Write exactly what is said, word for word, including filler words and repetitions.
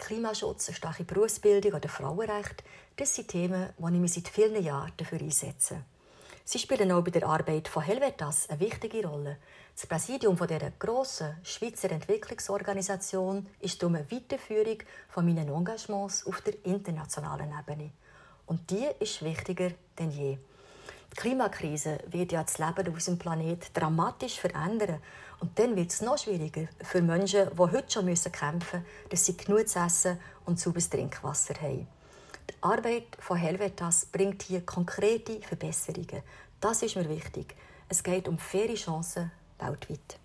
Klimaschutz, eine starke Berufsbildung oder Frauenrechte, das sind Themen, die ich mich seit vielen Jahren dafür einsetze. Sie spielen auch bei der Arbeit von Helvetas eine wichtige Rolle. Das Präsidium dieser grossen Schweizer Entwicklungsorganisation ist darum eine Weiterführung von meinen Engagements auf der internationalen Ebene. Und die ist wichtiger denn je. Die Klimakrise wird ja das Leben auf unserem Planeten dramatisch verändern. Und dann wird es noch schwieriger für Menschen, die heute schon kämpfen müssen, dass sie genug zu essen und sauberes Trinkwasser haben. Die Arbeit von Helvetas bringt hier konkrete Verbesserungen. Das ist mir wichtig. Es geht um faire Chancen weltweit.